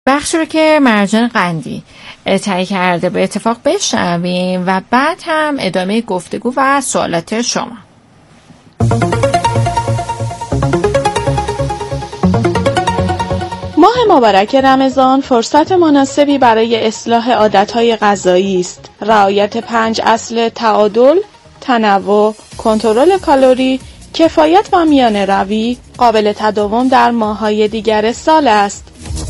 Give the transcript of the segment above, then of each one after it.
بخش رو که مرجان قندی تهیه کرده به اتفاق بشنویم و بعد هم ادامه گفتگو و سوالات شما. ماه مبارک رمضان فرصت مناسبی برای اصلاح عادتهای غذایی است. رعایت 5 اصل تعادل، تنوع، کنترل کالری، کفایت و میانه روی قابل تداوم در ماه‌های دیگر سال است.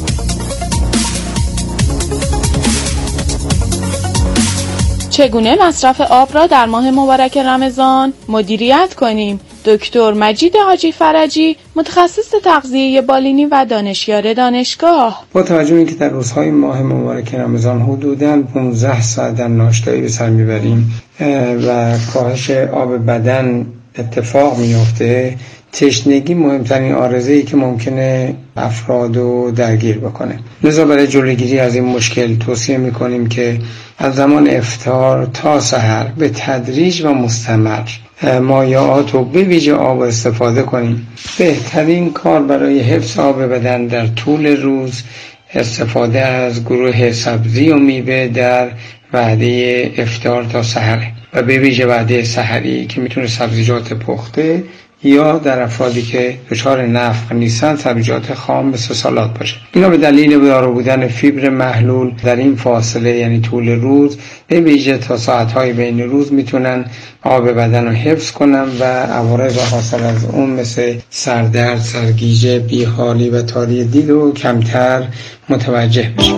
چگونه مصرف آب را در ماه مبارک رمضان مدیریت کنیم؟ دکتر مجید حاجی فرجی، متخصص تغذیه بالینی و دانشیار دانشگاه. با توجه به اینکه در روزهای ماه مبارک رمضان حدوداً 15 ساعت در ناشتایی به سر میبریم و کاهش آب بدن اتفاق میفته، تشنگی مهمترین عارضه‌ای که ممکنه افراد رو درگیر بکنه. لذا برای جلوگیری از این مشکل توصیه میکنیم که از زمان افطار تا سحر به تدریج و مستمر مایعات و به ویژه آب استفاده کنیم. بهترین کار برای حفظ آب بدن در طول روز استفاده از گروه سبزی و میوه در وعده افطار تا سحر و به ویژه وعده سحری که میتونه سبزیجات پخته یا در افرادی که دچار نفخ نیستن سبزیجات خام مثل سالاد باشه. اینا به دلیل دارا بودن فیبر محلول در این فاصله یعنی طول روز به ویژه تا ساعت‌های بین روز میتونن آب بدن رو حفظ کنن و عوارض حاصل از اون مثل سردرد، سرگیجه، بیحالی و تاری دید رو کمتر متوجه بشن.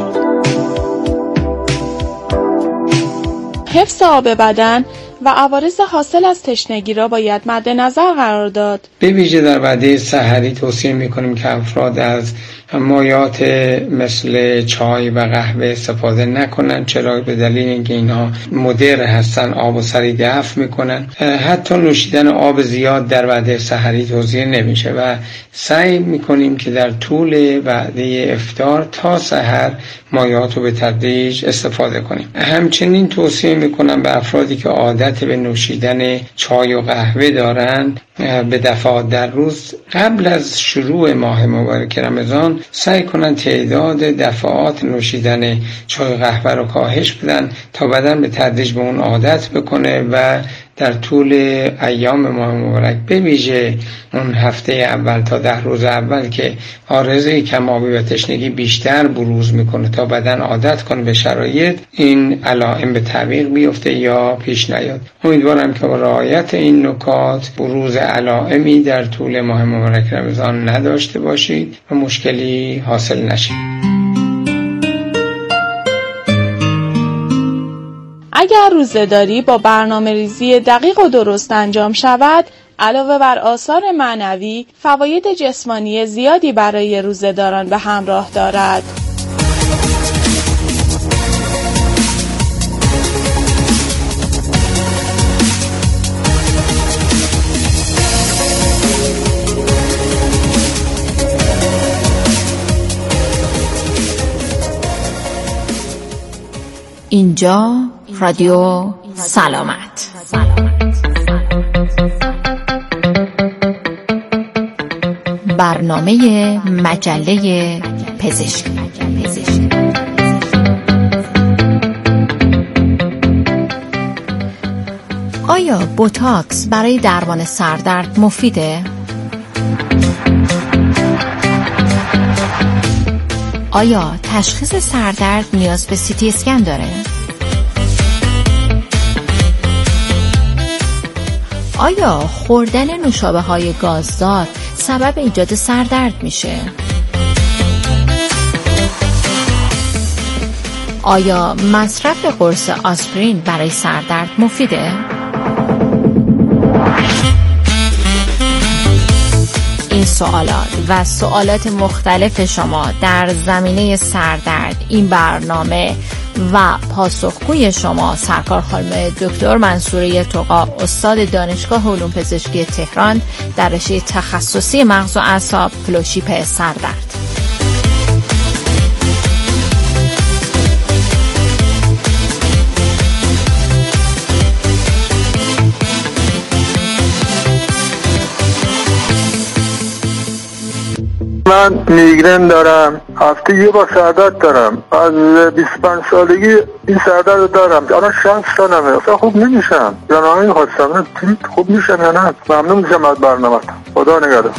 حفظ آب بدن و عوارض حاصل از تشنگی را باید مد نظر قرار داد. به ویژه در وعده سحری توصیه میکنیم که افراد از مایعات مثل چای و قهوه استفاده نکنن، چرا به دلیل اینکه اینها مضر هستن، آب و سریع دفع میکنن. حتی نوشیدن آب زیاد در وعده سحری توصیه نمیشه و سعی میکنیم که در طول وعده افطار تا سحر مایعات رو به تدریج استفاده کنیم. همچنین توصیه میکنم به افرادی که عادت به نوشیدن چای و قهوه دارند به دفعات در روز قبل از شروع ماه مبارک رمضان سعی کنن تعداد دفعات نوشیدن چای و قهوه رو کاهش بدن تا بدن به تدریج به اون عادت بکنه و در طول ایام ماه مبارک به ویژه اون هفته اول تا 10 روز اول که عارضه کم‌آبی و تشنگی بیشتر بروز میکنه تا بدن عادت کنه به شرایط، این علائم به تعویق بیفته یا پیش نیاد. امیدوارم که با رعایت این نکات بروز علائمی در طول ماه مبارک رمضان نداشته باشید و مشکلی حاصل نشه. اگر روزه‌داری با برنامه‌ریزی دقیق و درست انجام شود، علاوه بر آثار معنوی، فواید جسمانی زیادی برای روزه‌داران به همراه دارد. اینجا رادیو سلامت. برنامه مجله پزشکی. آیا بوتاکس برای درمان سردرد مفیده؟ آیا تشخیص سردرد نیاز به سی تی اسکن داره؟ آیا خوردن نوشابه‌های گازدار سبب ایجاد سردرد میشه؟ آیا مصرف قرص آسپرین برای سردرد مفیده؟ این سوالات و سوالات مختلف شما در زمینه سردرد این برنامه و پاسخگوی شما سرکار خانم دکتر منصوره تقی، استاد دانشگاه علوم پزشکی تهران در رشته تخصصی مغز و اعصاب، فلوشیپ سردرد. من میگرن دارم، هفته یه بار سردرد دارم، از 25 سالگی این سردرد دارم، الان 60 سالمه، اصلا خوب نمیشم. جنایی خواستم خوب میشم یا نه؟ ممنون میشم از برنامه‌ت. خدا نگهدار.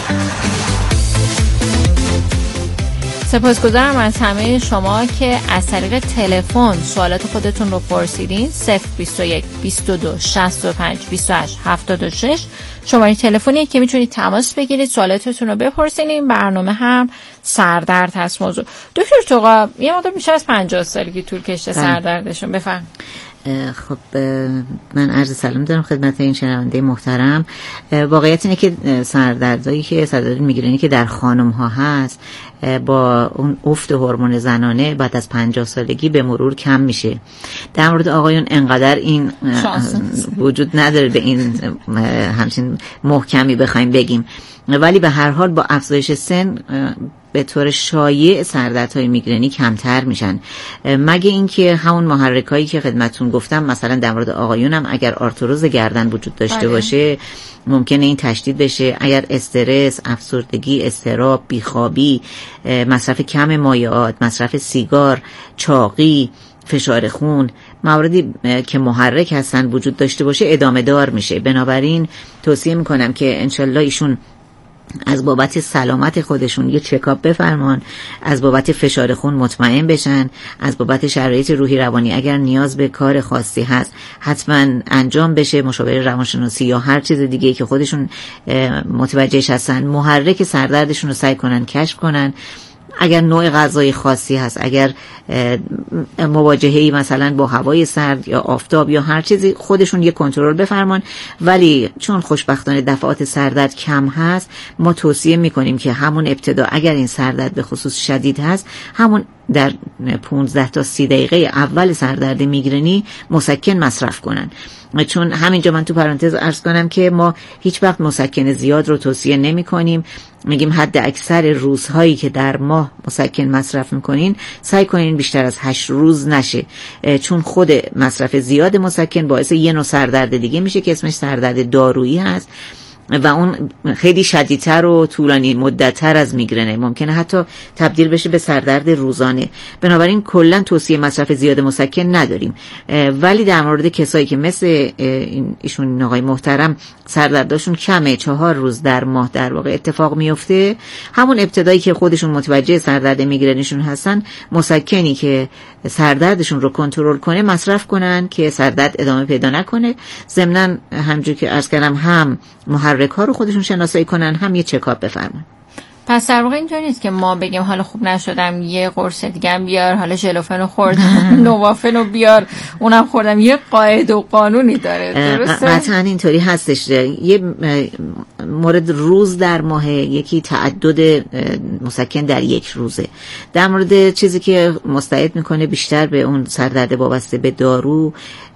سپاسگزارم از همه شما که از طریق تلفن سوالات خودتون رو پرسیدین. 021 22 65 28 76 شماره تلفنیه که میتونید تماس بگیرید، سوالاتتون رو بپرسین. این برنامه هم سردرد هست موضوع. دکتر توقا یه مقدار میشه از 50 سالگی طول کشته سردردشون، بفرم. خب من عرض سلام دارم خدمت این شنونده محترم. واقعیت اینه که سردرد میگرنی که در خانم ها هست با اون افت هورمون زنانه بعد از 50 سالگی به مرور کم میشه. در مورد آقایون انقدر این وجود نداره به این همچین محکمی بخوایم بگیم، ولی به هر حال با افزایش سن به طور شایع سردردهای میگرنی کمتر میشن، مگه اینکه همون محرکایی که خدمتتون گفتم، مثلا در مورد آقایونم اگر آرتروز گردن وجود داشته باشه ممکنه این تشدید بشه. اگر استرس، افسردگی، اضطراب، بیخوابی، مصرف کم مایعات، مصرف سیگار، چاقی، فشار خون، مواردی که محرک هستن وجود داشته باشه ادامه دار میشه. بنابراین توصیه میکنم که انشالله ایشون از بابت سلامت خودشون یه چکاپ بفرمان، از بابت فشار خون مطمئن بشن، از بابت شرایط روحی روانی اگر نیاز به کار خاصی هست حتما انجام بشه، مشاور روانشناسی یا هر چیز دیگه که خودشون متوجهش هستن محرک سردردشون رو سعی کنن کشف کنن. اگر نوع غذای خاصی هست، اگر مواجهه‌ای مثلا با هوای سرد یا آفتاب یا هر چیزی، خودشون یه کنترل بفرمان. ولی چون خوشبختانه دفعات سردرد کم هست، ما توصیه میکنیم که همون ابتدا اگر این سردرد به خصوص شدید هست، همون در 15 تا 30 دقیقه اول سردرد میگرنی مسکن مصرف کنن. چون همینجا من تو پرانتز عرض کنم که ما هیچ وقت مسکن زیاد رو توصیه نمی کنیم. میگیم حد اکثر روزهایی که در ماه مسکن مصرف میکنین سعی کنین بیشتر از 8 روز نشه، چون خود مصرف زیاد مسکن باعث یه نوع سردرد دیگه میشه که اسمش سردرد دارویی هست و اون خیلی شدیدتر و طولانی مدتتر از میگرنه، ممکنه حتی تبدیل بشه به سردرد روزانه. بنابراین کلا توصیه مصرف زیاد مسکن نداریم. ولی در مورد کسایی که مثل ایشون آقای محترم سردردشون کمه، 4 روز در ماه در واقع اتفاق میفته، همون ابتدایی که خودشون متوجه سردرد میگرنشون هستن، مسکنی که سردردشون رو کنترل کنه مصرف کنن که سردرد ادامه پیدا نکنه. ضمناً همونجوری که عرض کردم هم محرک ها رو خودشون شناسایی کنن، هم یه چکاپ بفرمایید. پس در واقع اینطور نیست که ما بگیم حالا خوب نشدم یه قرص دیگه هم بیار، حالا ژلوفن رو خوردم نوافن رو بیار اونم خوردم، یه قاعده و قانونی داره. درسته؟ قطعا اینطوری هستش. یه مورد روز در ماه، یکی تعدد مسکن در یک روزه. در مورد چیزی که مستعد میکنه بیشتر به اون سردرد وابسته به دارو،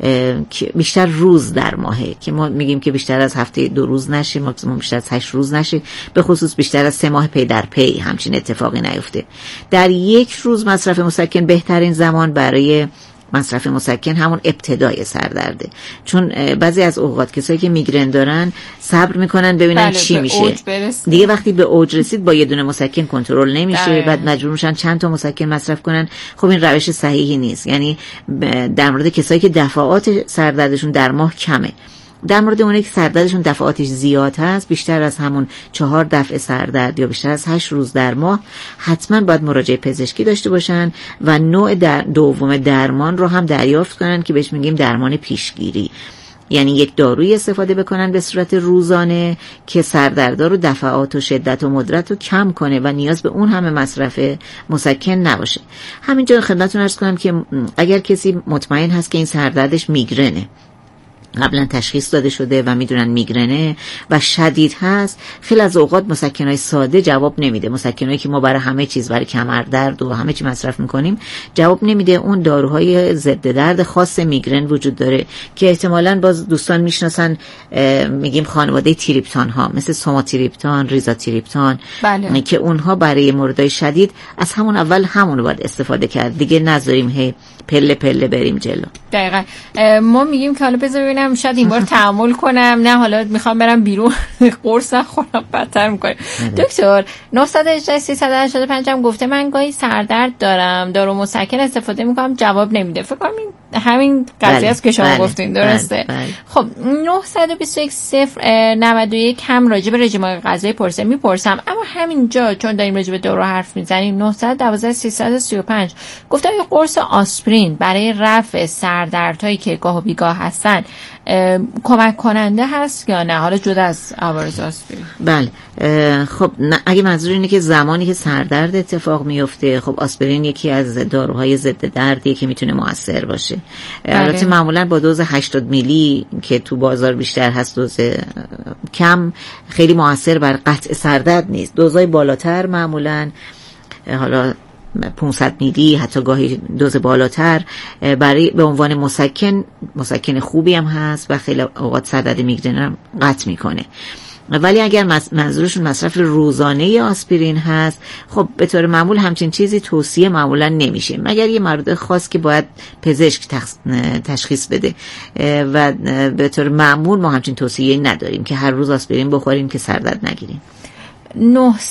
بیشتر روز در ماهه که ما میگیم که بیشتر از هفته 2 روز نشه، ماکسیمم بیشتر از 8 روز نشه، به خصوص بیشتر از 3 ماه پی در پی همچین اتفاقی نیفته. در یک روز مصرف مسکن بهترین زمان برای مصرف مسکن همون ابتدای سردرده، چون بعضی از اوقات کسایی که میگرن دارن صبر میکنن ببینن چی میشه، دیگه وقتی به اوج رسید با یه دونه مسکن کنترل نمیشه، بعد مجبور میشن چند تا مسکن مصرف کنن. خب این روش صحیحی نیست. یعنی در مورد کسایی که دفعات سردردشون در ماه کمه، در مورد اونایی که سردردشون دفعاتش زیاد هست، بیشتر از همون 4 دفعه سردرد یا بیشتر از 8 روز در ماه، حتما باید مراجعه پزشکی داشته باشن و نوع دوم درمان رو هم دریافت کنن که بهش میگیم درمان پیشگیری. یعنی یک داروی استفاده بکنن به صورت روزانه که سردردا رو دفعات و شدت و مدت رو کم کنه و نیاز به اون همه مصرف مسکن نباشه. همینجا خدمتتون عرض کنم که اگر کسی مطمئن هست که این سردردش میگرنه، قبلا تشخیص داده شده و میدونن میگرنه و شدید هست، خیلی از اوقات مسکنای ساده جواب نمیده. مسکنایی که ما برای همه چیز، برای کمردرد و همه چی مصرف میکنیم جواب نمیده. اون داروهای ضد درد خاص میگرن وجود داره که احتمالاً باز دوستان میشناسن، میگیم خانواده تریپتان ها، مثل سوماتریپتان، ریزاتریپتان، بله. که اونها برای موردهای شدید از همون اول همون باید استفاده کرد، دیگه نذاریم هی پله پله بریم جلو. دقیقاً. ما میگیم که حالا بذار ببینم ببینم شاید این بار تحمل کنم، نه حالا میخوام برم بیرون قرص نخورم بدتر میکنه. دکتر 918-385 هم گفته من گاهی سردرد دارم، دارو مسکن استفاده میکنم جواب نمیده. فکر کنم همین قضیه است که شما گفتین، درسته؟ خب 921-091 هم راجع به رژیم غذایی میپرسم، اما همینجا چون داریم راجع به دارو حرف میزنیم 912-335 گفته آیا قرص آسپرین برای رفع سردردهایی که گاه و بیگاه هستن کمک کننده هست یا نه، حالا جدا از عوارض آسپرین؟ بله خب اگه منظور اینه که زمانی که سردرد اتفاق میفته، خب آسپرین یکی از داروهای ضد دردیه که میتونه مؤثر باشه. البته معمولا با دوز 80 میلی که تو بازار بیشتر هست، دوز کم خیلی مؤثر بر قطع سردرد نیست. دوزهای بالاتر معمولا حالا 500 میلی حتی گاهی دوز بالاتر برای به عنوان مسکن خوبی هم هست و خیلی اوقات سردرد میگرن هم قطع میکنه. ولی اگر منظورشون مصرف روزانه آسپرین هست، خب به طور معمول همچین چیزی توصیه معمولا نمیشه، مگر یه مورد خاص که باید پزشک تشخیص بده و به طور معمول ما همچین توصیه نداریم که هر روز آسپرین بخوریم که سردرد نگیریم. 921-091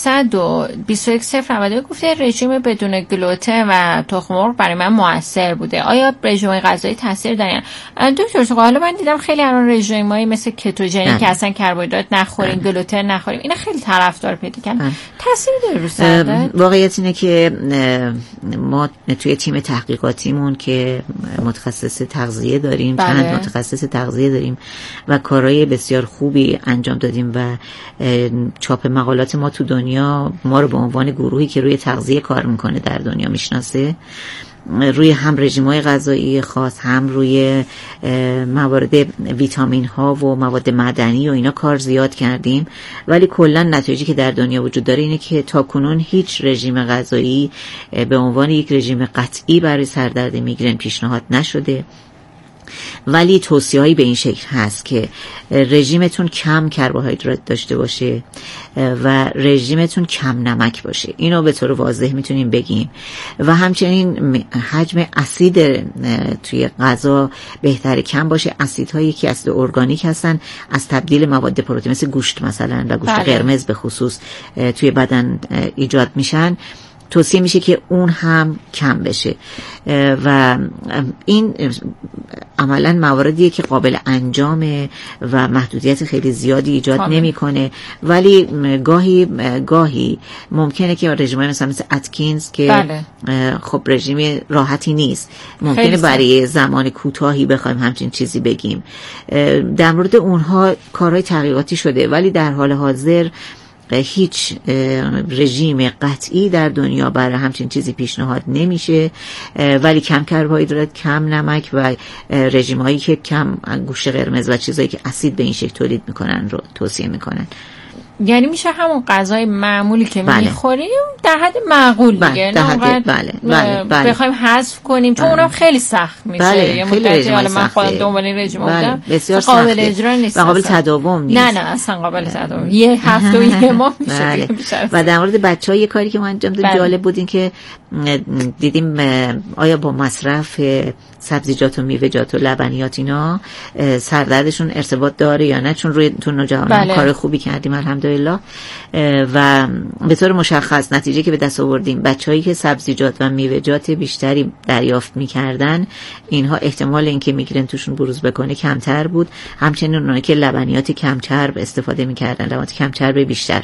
گفته رژیم بدون گلوتن و تخم مرغ برای من مؤثر بوده، آیا رژیم غذایی تاثیر دارن؟ دکتر حالا من دیدم خیلی الان رژیمایی مثل کتوژنی که اصلا کربوهیدرات نخوریم، گلوتن نخوریم، اینا خیلی طرفدار پیدا کردن، تاثیر داره رو سردرد؟ واقعیت اینه که ما توی تیم تحقیقاتیمون که متخصص تغذیه داریم، چند متخصص تغذیه داریم و کارهای بسیار خوبی انجام دادیم و چاپ مقالات ما تو دنیا ما رو به عنوان گروهی که روی تغذیه کار میکنه در دنیا میشناسه. روی هم رژیم‌های غذایی خاص، هم روی موارد ویتامین ها و مواد معدنی و اینا کار زیاد کردیم، ولی کلا نتایجی که در دنیا وجود داره اینه که تاکنون هیچ رژیم غذایی به عنوان یک رژیم قطعی برای سردرد میگرن پیشنهاد نشده. ولی توصیه‌هایی به این شکل هست که رژیمتون کم کربوهیدرات داشته باشه و رژیمتون کم نمک باشه، اینو به طور واضح میتونیم بگیم. و همچنین حجم اسید توی غذا بهتره کم باشه. اسیدهایی که اسید ارگانیک هستن از تبدیل مواد پروتئین مثل گوشت مثلا و گوشت قرمز به خصوص توی بدن ایجاد میشن، توصیه میشه که اون هم کم بشه و این عملا مواردیه که قابل انجامه و محدودیت خیلی زیادی ایجاد نمیکنه. ولی گاهی ممکنه که رژیمای مثل اتکینز که خب رژیم راحتی نیست، ممکنه برای زمان کوتاهی بخوایم همچین چیزی بگیم. در مورد اونها کارهای تحقیقاتی شده، ولی در حال حاضر هیچ رژیم قطعی در دنیا برای همچین چیزی پیشنهاد نمیشه، ولی کم کربوهیدرات، کم نمک و رژیم هایی که کم گوشت قرمز و چیزایی که اسید به این شکل تولید میکنن رو توصیه میکنن. یعنی میشه همون غذای معمولی که میخوریم در حد معقول دیگه، بله. بخوایم حذف کنیم چون اونم خیلی سخت میشه. یه مدتی حالا من خودم دنبال این رژیم بودم، بسیار قابل اجرا نیست و قابل تداوم نیست. نه اصلا قابل تداوم، یه هفته و یه ماه میشه. و در مورد بچه‌ها یه کاری که ما انجام دادیم جالب بود، این که دیدیم آیا با مصرف سبزیجات و میوه‌جات و لبنیات اینا سردردشون ارتباط داره یا نه، چون روی تو نوجوانان کار خوبی کردیم الحمدلله. و به طور مشخص نتیجه که به دست آوردیم، بچه‌هایی که سبزیجات و میوه‌جات بیشتری دریافت می‌کردن اینها احتمال اینکه میگرن توشون بروز بکنه کمتر بود. همچنین اونایی که لبنیات کم چرب استفاده می‌کردن، لبنیات کم چرب بیشتر.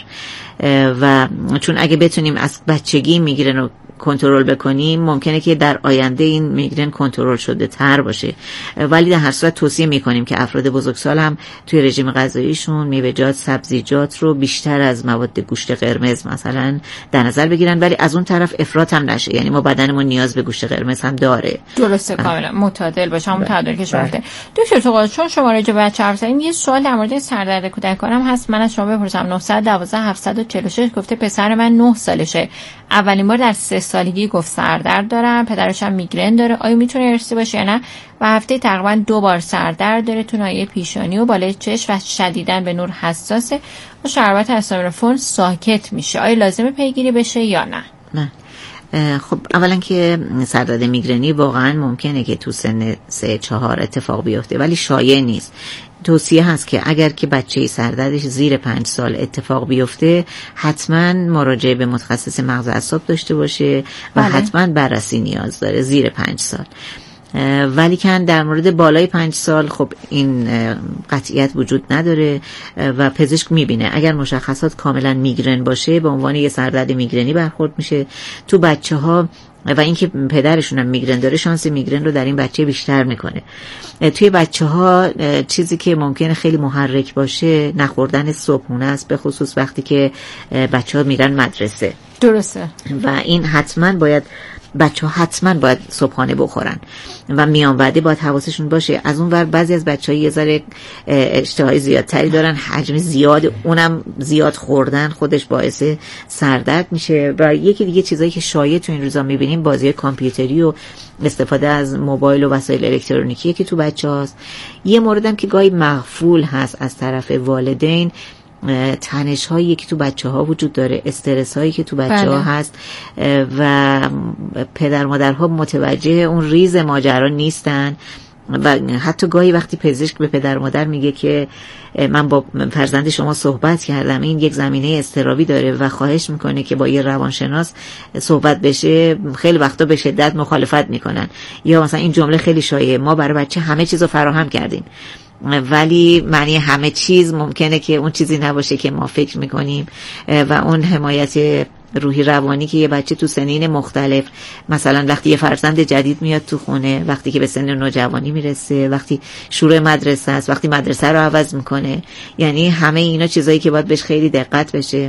و چون اگه بتونیم از بچگی میگرن رو کنترل بکنیم، ممکنه که در آینده این میگرن کنترل شده تر باشه. ولی در هر صورت توصیه میکنیم که افراد بزرگسال هم توی رژیم غذاییشون میوه‌جات، سبزیجات رو بیشتر از مواد گوشت قرمز مثلا در نظر بگیرن، ولی از اون طرف افراط هم نشه. یعنی ما بدنمون نیاز به گوشت قرمز هم داره. درسته، کاملا معتدل باشه، همون تعادلی که شما گفتید. دکتر تو چون شما راجع به بچه‌ها حرف زدین، یه سوال در مورد سردرد کودکانم هست، من از شما بپرسم. 912-746 گفته پسر من 9 سالشه، اولین بار در 3 سالگی گفت سردرد دارم، پدرش هم میگرن داره، آیا میتونه ارثی باشه یا نه؟ و هفته تقریبا 2 بار سردرد داره تو ناحیه پیشانی و بالای چشم و شدیداً به نور حساسه و شربت استامینوفن ساکت میشه، آیا لازمه پیگیری بشه یا نه؟ نه. خب اولا که سردرد میگرنی واقعا ممکنه که تو سن 3-4 اتفاق بیفته ولی شایع نیست. توصیه هست که اگر که بچه سردردش زیر 5 سال اتفاق بیفته حتما مراجعه به متخصص مغز و اعصاب داشته باشه و حتما بررسی نیاز داره زیر 5 سال. ولی که در مورد بالای 5 سال خب این قطعیت وجود نداره و پزشک میبینه اگر مشخصات کاملا میگرن باشه به عنوان یه سردرد میگرنی برخورد میشه. تو بچه ها و اینکه پدرشون هم میگرن داره شانس میگرن رو در این بچه بیشتر میکنه. توی بچه ها چیزی که ممکنه خیلی محرک باشه نخوردن صبحونه است، به خصوص وقتی که بچه ها میرن مدرسه. درسته. و این بچه ها حتما باید صبحانه بخورن و میان وعده باید حواسشون باشه. از اون ور بعضی از بچه ها یه ذره اشتهای زیادتری دارن، حجم زیاد، اونم زیاد خوردن خودش باعث سردرد میشه. و یکی دیگه چیزایی که شایع تو این روزا میبینیم بازی کامپیوتری و استفاده از موبایل و وسایل الکترونیکی که تو بچه هاست. یه موردم که گاهی مغفول هست از طرف والدین، تنش هایی که تو بچه ها وجود داره، استرس هایی که تو بچه ها هست و پدر مادرها متوجه اون ریز ماجرا نیستن و حتی گاهی وقتی پزشک به پدر مادر میگه که من با فرزند شما صحبت کردم، این یک زمینه اضطرابی داره و خواهش میکنه که با یه روانشناس صحبت بشه، خیلی وقتا به شدت مخالفت میکنن. یا مثلا این جمله خیلی شایعه، ما برای بچه همه چیزو فراهم کردیم، ولی معنی همه چیز ممکنه که اون چیزی نباشه که ما فکر میکنیم و اون حمایت روحی روانی که یه بچه تو سنین مختلف، مثلا وقتی یه فرزند جدید میاد تو خونه، وقتی که به سن نوجوانی میرسه، وقتی شروع مدرسه است، وقتی مدرسه رو عوض میکنه، یعنی همه اینا چیزایی که باید بهش خیلی دقت بشه.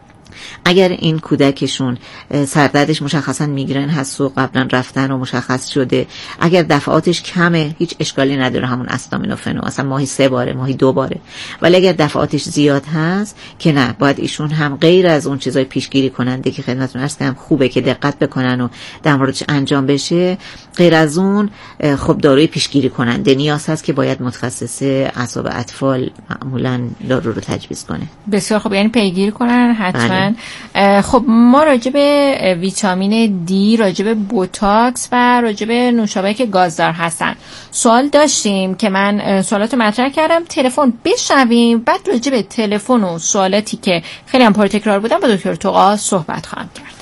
اگر این کودکشون سردردش مشخصا میگرن هست و قبلا رفتن و مشخص شده، اگر دفعاتش کمه هیچ اشکالی نداره، همون استامینوفن اصلا ماهی 3 باره، ماهی 2 باره. ولی اگر دفعاتش زیاد هست که نه، باید ایشون هم غیر از اون چیزای پیشگیری کننده که خدمتتون عرض کردم خوبه که دقت بکنن و در موردش انجام بشه، غیر از اون خب داروی پیشگیری کننده نیاز هست که باید متخصص اعصاب اطفال معمولا دارو رو تجویز کنه. بسیار خوب، یعنی پیگیری کنن حتما. خب ما راجع به ویتامین دی، راجع به بوتاکس و راجع به نوشابه‌ای که گازدار هستن سوال داشتیم که من سوالات مطرح کردم. تلفن بشنویم، بعد راجع به تلفن و سوالاتی که خیلی هم پرتکرار بودن با دکتر توقا صحبت خواهم کرد.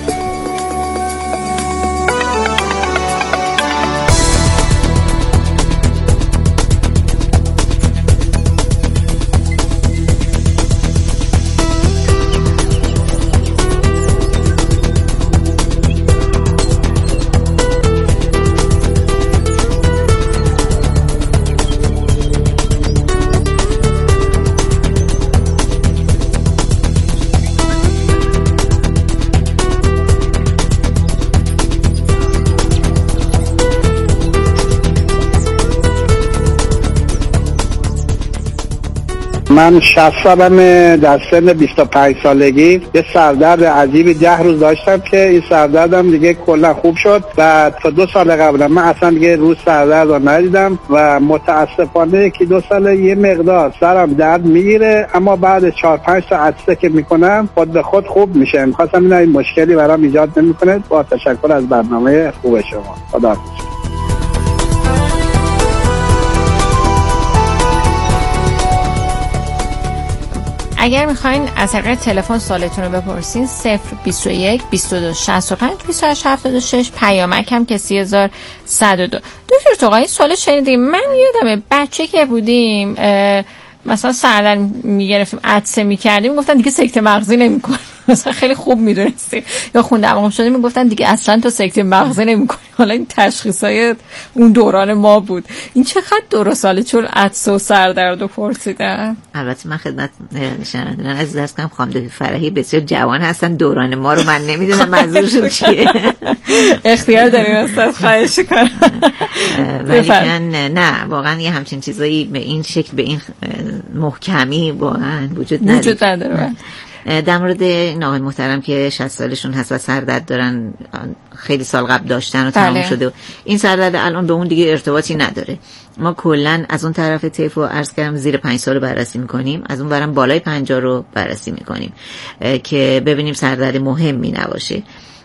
من 60 سالمه، در سن 25 سالگی یه سردرد عجیبی 10 روز داشتم که این سردردم دیگه کلا خوب شد و تا 2 سال قبل من اصلا دیگه روز سردرد رو ندیدم و متاسفانه که 2 سال یه مقدار سرم درد میگیره، اما بعد 4-5 تا عطسه که میکنم خود به خود خوب میشه. میخواستم این مشکلی برام ایجاد نمیکنه. با تشکر از برنامه خوب شما. خدا اگر میخواین از طریق تلفن سوالتون رو بپرسین 021 22 65 28 76 پیامک هم که 3102. دکتر توقا این سوال شنیدیم، من یادمه بچه که بودیم مثلا سردرد میگرفتیم عطسه میکردیم میگفتن دیگه سکته مغزی نمیکنه، مثلا خیلی خوب میدونستیم، یا خون دماغم شده میگفتن دیگه اصلا تو سکته مغزی نمیکنه. حالا این تشخیصای اون دوران ما بود. این چقدر درسته چون عطسه و سردرد رو پرسیدن؟ البته من خدمت شنوندگان عزیز عرض کنم خانم دکتر فرحی بسیار جوان هستن، دوران ما رو من نمیدونم منظورشون چیه. اختیار داریم استاد، خواهش کنم. ولی نه واقعا یه همچین چیزایی به این شکل به این محکمی واقعا وجود نداره. در مورد این آقای محترم که 60 سالشون هست و سردرد دارن، خیلی سال قبل داشتن و تمام شده، این سردرد الان به اون دیگه ارتباطی نداره. ما کلن از اون طرف طیف رو عرض کردم زیر 5 سال رو بررسی میکنیم، از اون برم بالای 50 رو بررسی میکنیم که ببینیم سردرد مهمی نباشه.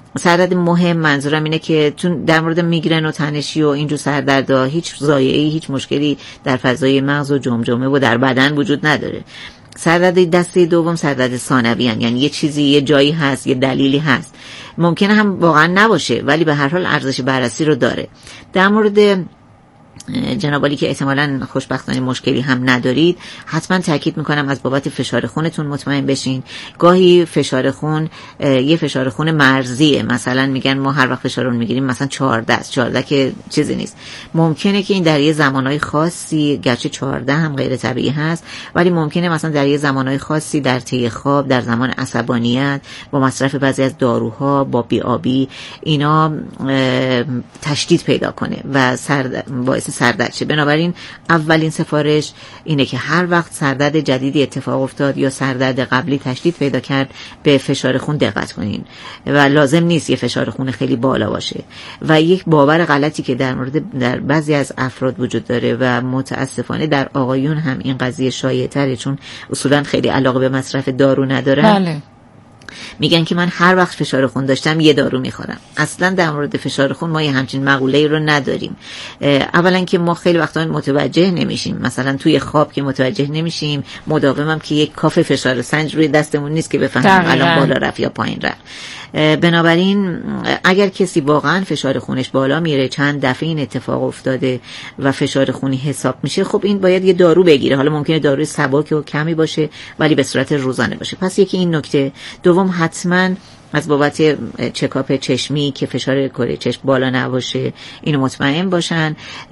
سردرد مهم منظورم اینه که چون در مورد میگرن و تنشی و اینجور سردردها هیچ ضایعه‌ای، هیچ مشکلی در فضای مغز و جمجمه و در بدن وجود نداره. سردرد دسته دوم سردرد ثانوی هست، یعنی یه چیزی، یه جایی هست، یه دلیلی هست، ممکنه هم واقعا نباشه ولی به هر حال ارزش بررسی رو داره. در مورد جنابالی که احتمالاً خوشبختانه مشکلی هم ندارید، حتما تاکید میکنم از بابت فشار خونتون مطمئن بشین. گاهی فشار خون یه فشار خون مرزیه، مثلا میگن ما هر وقت فشارون میگیریم مثلا 14 است، 14 که چیزی نیست. ممکنه که این در یه زمانهای خاصی، گرچه 14 هم غیر طبیعی هست، ولی ممکنه مثلا در یه زمانهای خاصی، در طی خواب، در زمان عصبانیت، با مصرف بعضی از داروها، با بی‌آبی، اینا تشدید پیدا کنه و باعث سردرد شه. بنابراین اولین سفارش اینه که هر وقت سردرد جدیدی اتفاق افتاد یا سردرد قبلی تشدید پیدا کرد، به فشار خون دقت کنین و لازم نیست یه فشار خون خیلی بالا باشه. و یک باور غلطی که در بعضی از افراد وجود داره و متاسفانه در آقایون هم این قضیه شایع‌تره، چون اصولا خیلی علاقه به مصرف دارو ندارن. بله. میگن که من هر وقت فشار خون داشتم یه دارو میخورم. اصلا در مورد فشار خون ما یه همچین مقوله‌ای رو نداریم. اولا که ما خیلی وقتا متوجه نمیشیم، مثلا توی خواب که متوجه نمیشیم، مداومم که یک کاف فشار سنج روی دستمون نیست که بفهمیم الان بالا رفت یا پایین رفت. بنابراین اگر کسی واقعا فشار خونش بالا میره، چند دفعه این اتفاق افتاده و فشار خونی حساب میشه، خب این باید یه دارو بگیره. حالا ممکنه داروی سبک و کمی باشه ولی به صورت روزانه باشه. پس یکی این نکته. دوم، حتما از بابت چکاپ چشمی که فشار کره چشم بالا نباشه اینو مطمئن باشن.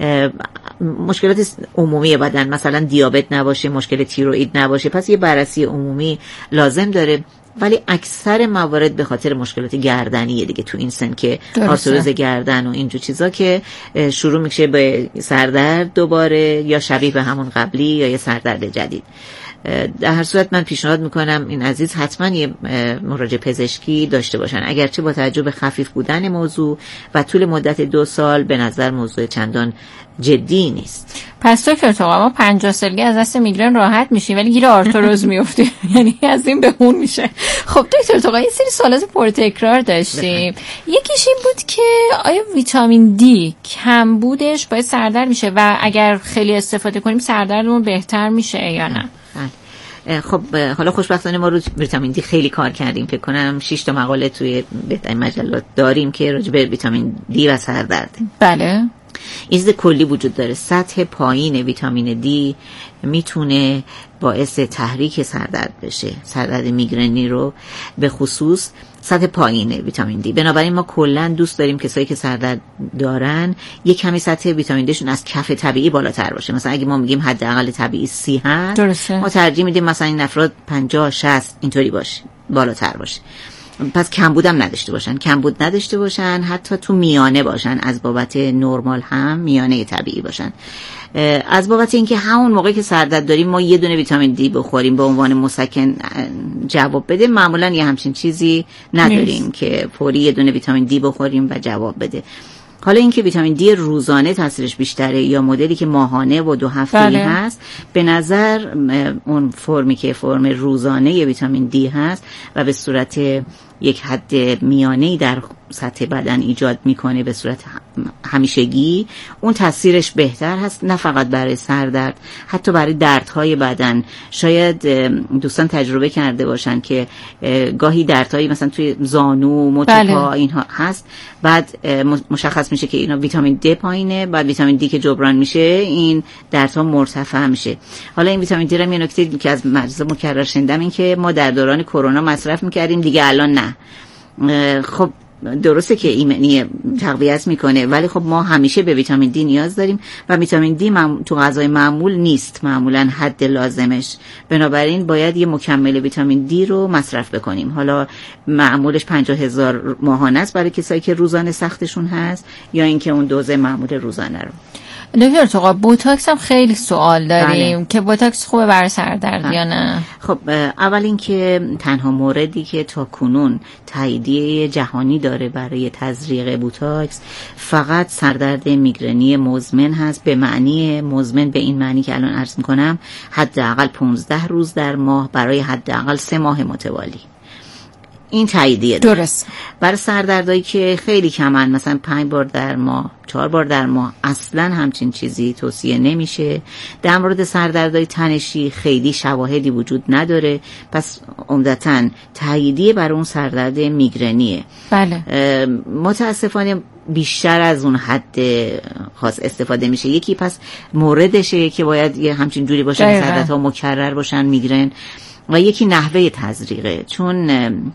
مشکلات عمومی بدن، مثلا دیابت نباشه، مشکل تیروئید نباشه، پس یه بررسی عمومی لازم داره. ولی اکثر موارد به خاطر مشکلات گردنیه دیگه تو این سن که آرتروز گردن و اینجور چیزا که شروع میشه به سردرد دوباره، یا شبیه به همون قبلی یا یه سردرد جدید. در هر صورت من پیشنهاد میکنم این عزیز حتما یه مراجعه پزشکی داشته باشن، اگرچه با توجه به خفیف بودن موضوع و طول مدت 2 سال به نظر موضوع چندان جدی نیست. پس دکتر توقع ما 50 سالگی از دست میگرن راحت میشیم ولی گیر آرتروز میفته، یعنی از این به اون میشه. خب دکتر توقع یه سری سوالات پرتکرار داشتیم. یکیش این بود که آیا ویتامین دی کم بودش باعث سردرد میشه و اگر خیلی استفاده کنیم سردردمون بهتر میشه یا نه؟ خب حالا خوشبختانه ما رو ویتامین دی خیلی کار کردیم، فکر کنم 6 تا مقاله توی بهترین مجلات داریم که راجع به ویتامین دی و سردرد. بله. ایزد کلی وجود داره. سطح پایین ویتامین دی میتونه باعث تحریک سردرد بشه، سردرد میگرنی رو به خصوص سطح پایین ویتامین دی. بنابراین ما کلا دوست داریم کسایی که سردرد دارن یک کمی سطح ویتامین دیشون از کف طبیعی بالاتر باشه. مثلا اگه ما میگیم حداقل طبیعی 30 هست، درسته، ما ترجیح میدیم مثلا این افراد 50 60 اینطوری باشه، بالاتر باشه. پس کمبود هم نداشته باشن، کمبود نداشته باشن، حتی تو میانه باشن، از بابت نرمال هم میانه طبیعی باشن. از بابت اینکه همون موقعی که سردرد داریم ما یه دونه ویتامین دی بخوریم به عنوان مسکن جواب بده، معمولا یه همچین چیزی نداریم که فوری یه دونه ویتامین دی بخوریم و جواب بده. حالا اینکه ویتامین دی روزانه تاثیرش بیشتره یا مدلی که ماهانه و 2 هفته‌ای هست، به نظر اون فرمی که فرم روزانه ویتامین دی هست و به صورت یک حد میانه‌ای در سطح بدن ایجاد میکنه به صورت همیشگی، اون تاثیرش بهتر هست، نه فقط برای سردرد، حتی برای دردهای بدن. شاید دوستان تجربه کرده باشن که گاهی دردهایی مثلا توی زانو، مچ اینها هست، بعد مشخص میشه که اینا ویتامین دی پایینه، بعد ویتامین دی که جبران میشه این دردها مرتفع میشه. حالا این ویتامین دی رو یه نکته که از مجلس مکرر شنیدم این که ما در دوران کرونا مصرف میکردیم دیگه الان نه. خب درسته که ایمنی تقویت میکنه ولی خب ما همیشه به ویتامین دی نیاز داریم و ویتامین دی تو غذای معمول نیست، معمولا حد لازمش. بنابراین باید یه مکمل ویتامین دی رو مصرف بکنیم. حالا معمولش 50,000 ماهانه است برای کسایی که روزانه سختشون هست، یا اینکه اون دوز معمول روزانه رو. دکتر توقع بوتاکس هم خیلی سوال داریم که بوتاکس خوبه برای سردرد یا نه؟ خب اول اینکه تنها موردی که تا کنون تاییدیه جهانی داره برای تزریق بوتاکس فقط سردرد میگرنی مزمن هست. به معنی مزمن به این معنی که الان عرض میکنم حداقل 15 روز در ماه برای حداقل 3 ماه متوالی. این تاییدیه درست. برای سردردایی که خیلی کمن، مثلا 5 بار در ماه، 4 بار در ماه، اصلا همچین چیزی توصیه نمیشه. در مورد سردردای تنشی خیلی شواهدی وجود نداره، پس عمدتاً تاییدیه برای اون سردرد میگرنیه. بله. متاسفانه بیشتر از اون حد خاص استفاده میشه. یکی پس موردشه که باید یه همچین جوری باشه که سردردها مکرر باشن، میگرن، و یکی نحوه تزریقه، چون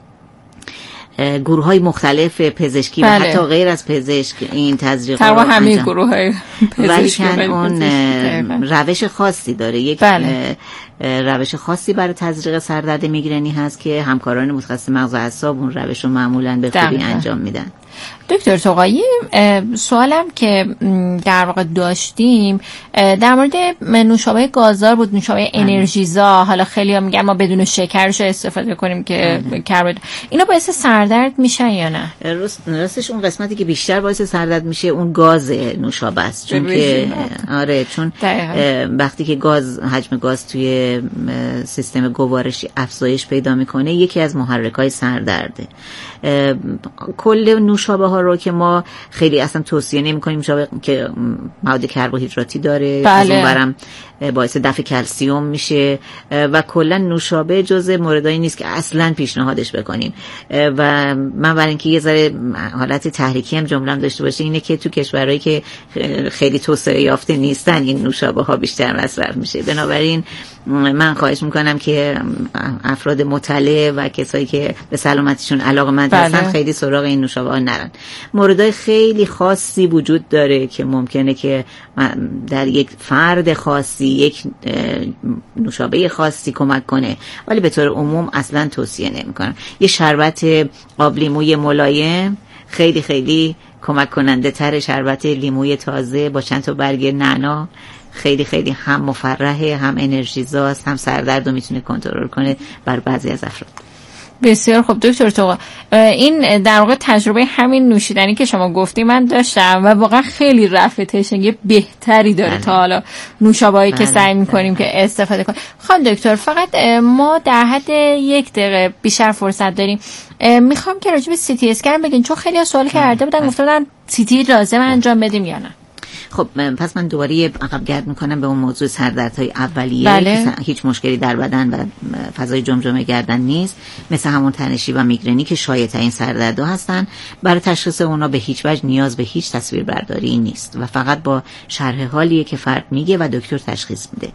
گروه‌های مختلف پزشکی و حتی غیر از پزشک این تزریق رو همه گروه‌های پزشکی اون روش خاصی داره. یک روش خاصی برای تزریق سردرد میگرنی هست که همکاران متخصص مغز و اعصاب اون روش رو معمولاً به خوبی انجام میدن. دکتر طغایی، سوالم که در واقع داشتیم در مورد نوشابه گازدار بود، نوشابه انرژیزا. حالا خیلی ها میگن ما بدون شکرش استفاده کنیم که کربوهیدرات، اینا باعث سردرد میشن یا نه؟ راستش اون قسمتی که بیشتر باعث سردرد میشه اون گاز نوشابه است، چون که چون وقتی که حجم گاز توی سیستم گوارشی افزایش پیدا میکنه، یکی از محرکای سردرده. کل نوشابه ها رو که ما خیلی اصلا توصیه نمی کنیم، نوشابه که مواد کربوهیدراتی داره، از اون برم باعث دفع کلسیوم میشه و کلا نوشابه جزء موردایی نیست که اصلا پیشنهادش بکنیم. و من برای اینکه یه ذره حالت تحریکی هم جمله‌ام داشته باشه، اینه که تو کشورهایی که خیلی توسعه یافته نیستن این نوشابه ها بیشتر مصرف میشه. بنابراین من خواهش میکنم که افراد مطلع و کسایی که به سلامتیشون علاقه‌مند هستن خیلی سراغ این نوشابه ها نرن. موردهای خیلی خاصی وجود داره که ممکنه که در یک فرد خاصی یک نوشابه خاصی کمک کنه، ولی به طور عموم اصلا توصیه نمی‌کنم. یه شربت آب لیموی ملایم خیلی خیلی کمک کننده تر شربت لیموی تازه با چند تا برگ نعنا. خیلی خیلی هم مفرحه، هم انرژیزاست، هم سردرد رو میتونه کنترل کنه بر بعضی از افراد. بسیار خوب دکتر طغا، این در واقع تجربه همین نوشیدنی که شما گفتی من داشتم و واقعا خیلی رفع تشنگی بهتری داره تا حالا نوشابه‌ای که سعی می‌کنیم که استفاده کنیم. خانم دکتر، فقط ما در حد 1 دقیقه بیشتر فرصت داریم. میخوام که راجع به سی تی اسکن بگین، چون خیلی سوال کرده بودن، گفته بودن سی تی لازم انجام بدیم یا نه. خب پس من دوباره عقب گرد میکنم به اون موضوع سردردهای اولیه که هیچ مشکلی در بدن و فضای جمجمه گردن نیست، مثل همون تنشی و میگرنی که شایع‌ترین سردردها هستن. برای تشخیص اونا به هیچ وجه نیاز به هیچ تصویربرداری نیست و فقط با شرح حالیه که فرد میگه و دکتر تشخیص میده.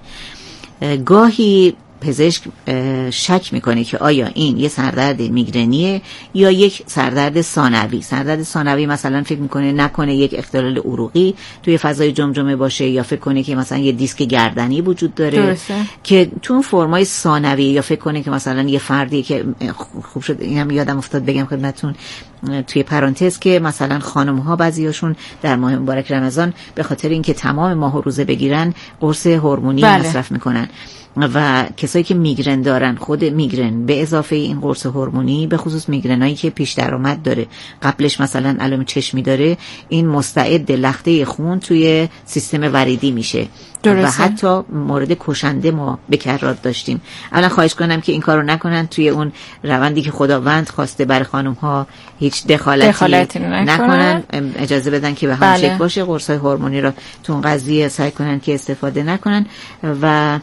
گاهی پزشک شک میکنه که آیا این یه سردرد میگرنیه یا یک سردرد ثانوی. سردرد ثانوی مثلا فکر میکنه نکنه یک اختلال عروقی توی فضای جمجمه باشه، یا فکر کنه که مثلا یه دیسک گردنی وجود داره درسته. که تو فرمای ثانوی، یا فکر کنه که مثلا یه فردی که خوب شد اینم یادم افتاد بگم خدمتتون توی پرانتز که مثلا خانم ها بعضیاشون در ماه مبارک رمضان به خاطر اینکه تمام ماه و روزه بگیرن قرص هورمونی مصرف میکنن و کسایی که میگرن دارن، خود میگرن به اضافه این قرص هورمونی، به خصوص میگرنایی که پیش درآمد داره، قبلش مثلا علائم چشمی داره، این مستعد لخته خون توی سیستم وریدی میشه درسته. و حتی مورد کشنده ما بکرات داشتیم. اولا خواهش کنم که این کارو نکنن، توی اون روندی که خداوند خواسته برای خانم ها هیچ دخالتی نکنن، اجازه بدن که به هم چک باشه. قرصای هورمونی رو تو اون قضیه سعی کنن که استفاده نکنن و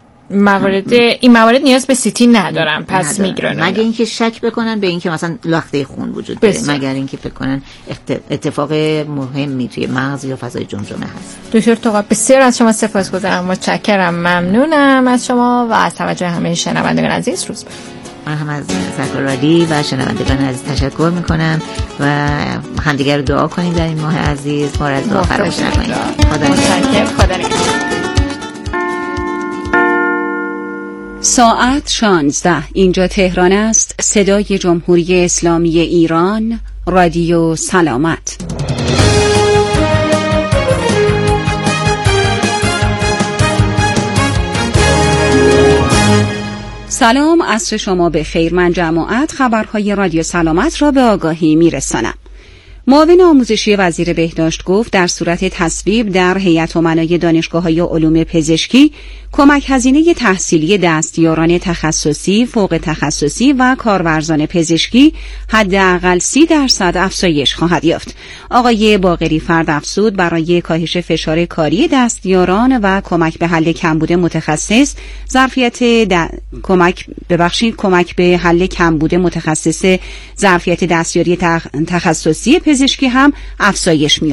این موارد نیاز به سیتی ندارن. پس میگرن مگه اینکه شک بکنن به اینکه مثلا لخته خون وجود داره، مگر اینکه فکر کنن اتفاق مهمی توی مغز یا فضای جمجمه هست. دکتر طغا، بسیار از شما سپاسگزارم، متشکرم، ممنونم از شما و از توجه همه شنوندگان عزیز. روز بخیر. من هم از سرکار رادی و شنوندگان عزیز تشکر میکنم و همدیگر رو دعا کنیم در این ماه عزیز. ما از دعا فراموش نکنیم. خدا ساعت 16. اینجا تهران است. صدای جمهوری اسلامی ایران، رادیو سلامت. سلام، عصر شما بخیر. من جماعت خبرهای رادیو سلامت را به آگاهی میرسانم. معاون آموزشی وزیر بهداشت گفت در صورت تصویب در هیئت امنای دانشگاه‌های علوم پزشکی کمک هزینه تحصیلی دستیاران تخصصی، فوق تخصصی و کارورزان پزشکی حداقل 30% افزایش خواهد یافت. آقای باقری فرد افزود برای کاهش فشار کاری دستیاران و کمک به حل کمبود متخصص کمک به حل کمبود متخصص ظرفیت دستیاری تخصصی پزشکی هم افزایش می‌یابد.